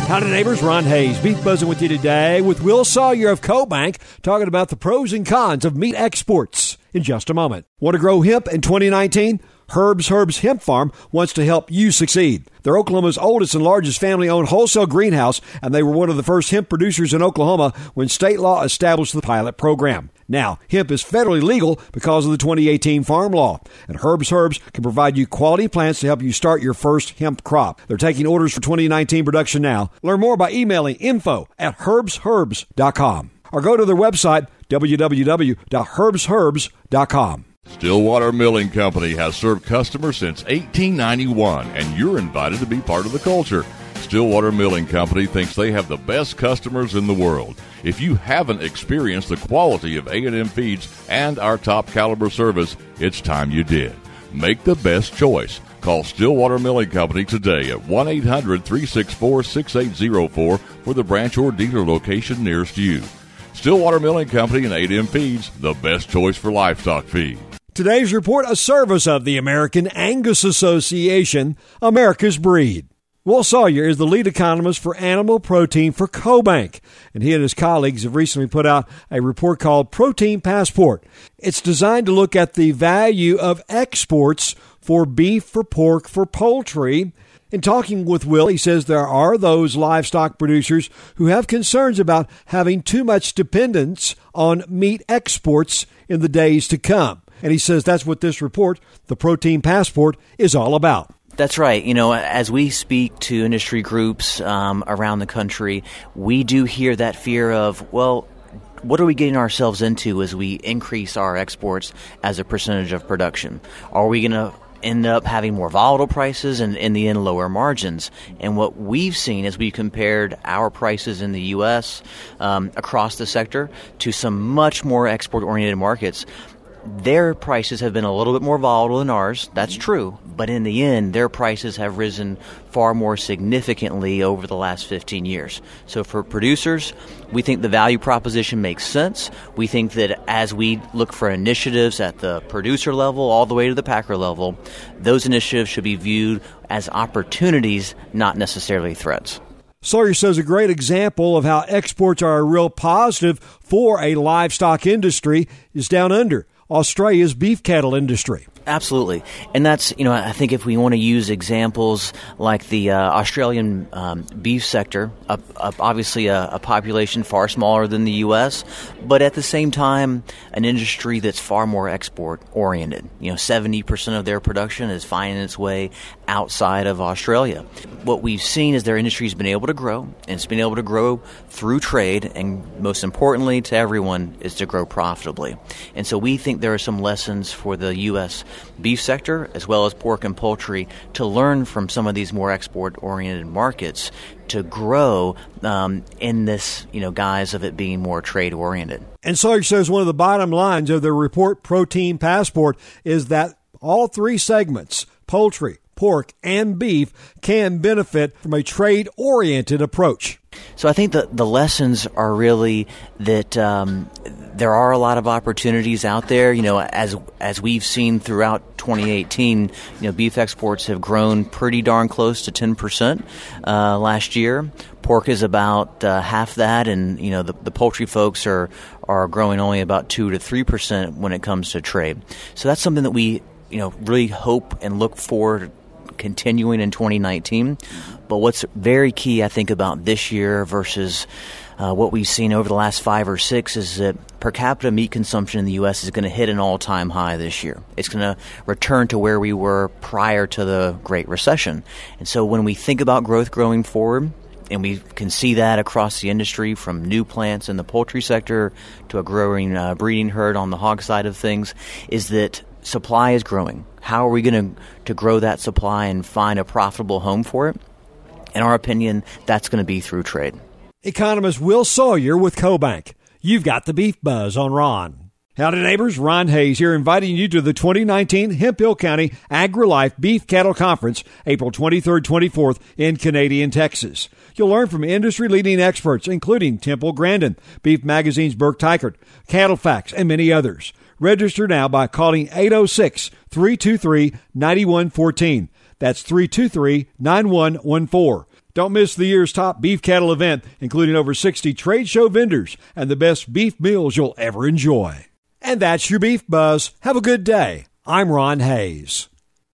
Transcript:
Howdy neighbors, Ron Hayes, Beef Buzzing with you today with Will Sawyer of CoBank, talking about the pros and cons of meat exports in just a moment. Want to grow hemp in 2019? Herb's Hemp Farm wants to help you succeed. They're Oklahoma's oldest and largest family-owned wholesale greenhouse, and they were one of the first hemp producers in Oklahoma when state law established the pilot program. Now, hemp is federally legal because of the 2018 Farm Law, and Herb's can provide you quality plants to help you start your first hemp crop. They're taking orders for 2019 production now. Learn more by emailing info@herbsherbs.com or go to their website, www.herbsherbs.com. Stillwater Milling Company has served customers since 1891, and you're invited to be part of the culture. Stillwater Milling Company thinks they have the best customers in the world. If you haven't experienced the quality of A&M Feeds and our top caliber service, it's time you did. Make the best choice. Call Stillwater Milling Company today at 1-800-364-6804 for the branch or dealer location nearest you. Stillwater Milling Company and A&M Feeds, the best choice for livestock feed. Today's report, a service of the American Angus Association, America's Breed. Will Sawyer is the lead economist for animal protein for CoBank, and he and his colleagues have recently put out a report called Protein Passport. It's designed to look at the value of exports for beef, for pork, for poultry. In talking with Will, he says there are those livestock producers who have concerns about having too much dependence on meat exports in the days to come. And he says that's what this report, the Protein Passport, is all about. That's right. You know, as we speak to industry groups around the country, we do hear that fear of, well, what are we getting ourselves into as we increase our exports as a percentage of production? Are we going to end up having more volatile prices and in the end lower margins? And what we've seen as we compared our prices in the U.S. Across the sector to some much more export-oriented markets, their prices have been a little bit more volatile than ours. That's true. But in the end, their prices have risen far more significantly over the last 15 years. So for producers, we think the value proposition makes sense. We think that as we look for initiatives at the producer level all the way to the packer level, those initiatives should be viewed as opportunities, not necessarily threats. Sawyer says a great example of how exports are a real positive for a livestock industry is down under Australia's beef cattle industry. Absolutely. And that's, I think if we want to use examples like the Australian beef sector, obviously a population far smaller than the U.S., but at the same time, an industry that's far more export-oriented. 70% of their production is finding its way outside of Australia. What we've seen is their industry has been able to grow, and it's been able to grow through trade, and most importantly to everyone is to grow profitably. And so we think there are some lessons for the U.S. beef sector as well as pork and poultry to learn from some of these more export-oriented markets to grow in this guise of it being more trade-oriented. And Sawyer says one of the bottom lines of the report Protein Passport is that all three segments, poultry, pork, and beef, can benefit from a trade-oriented approach. So I think the lessons are really that there are a lot of opportunities out there. As we've seen throughout 2018, beef exports have grown pretty darn close to 10% last year. Pork is about half that, and the poultry folks are growing only about 2 to 3% when it comes to trade. So that's something that we really hope and look forward continuing in 2019. But what's very key, I think, about this year versus what we've seen over the last 5 or 6 is that per capita meat consumption in the U.S. is going to hit an all-time high this year. It's going to return to where we were prior to the Great Recession. And so when we think about growth going forward, and we can see that across the industry from new plants in the poultry sector to a growing breeding herd on the hog side of things, is that supply is growing. How are we going to grow that supply and find a profitable home for it? In our opinion, that's going to be through trade. Economist Will Sawyer with CoBank. You've got the Beef Buzz on Ron. Howdy neighbors, Ron Hayes here, inviting you to the 2019 Hemphill County AgriLife Beef Cattle Conference, April 23rd, 24th in Canadian, Texas. You'll learn from industry-leading experts, including Temple Grandin, Beef Magazine's Burke Teichert, Cattle Facts, and many others. Register now by calling 806-323-9114. That's 323-9114. Don't miss the year's top beef cattle event, including over 60 trade show vendors and the best beef meals you'll ever enjoy. And that's your Beef Buzz. Have a good day. I'm Ron Hayes.